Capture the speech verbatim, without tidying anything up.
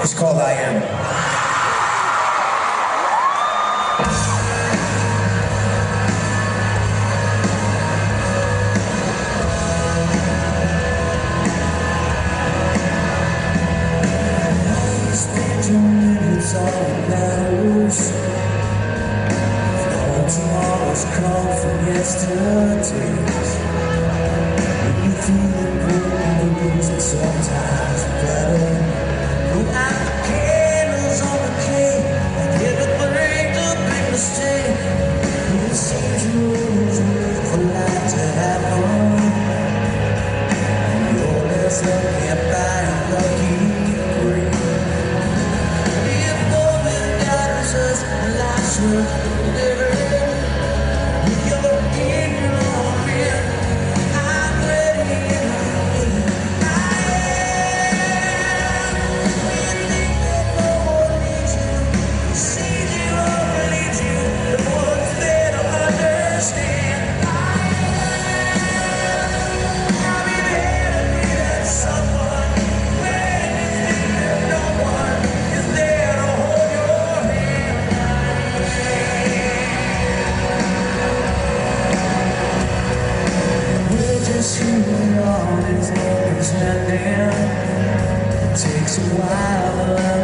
It's called I Am. It's all that matters. No tomorrows come from yesterdays. When you feel it burning, the reason sometimes better. Put out the candles on the cake, like everything's a big mistake. It seems you always wait for life to happen. Your mess up can't buy a lucky break. Never with your opinion on me, I'm ready and I'm in. I am. When you think that no one needs you, who sees you or needs you, the ones there to understand. I am. I'll be there to be that someone when you think that no one is there to hold your hand. Who we are is always ending. It takes a while to learn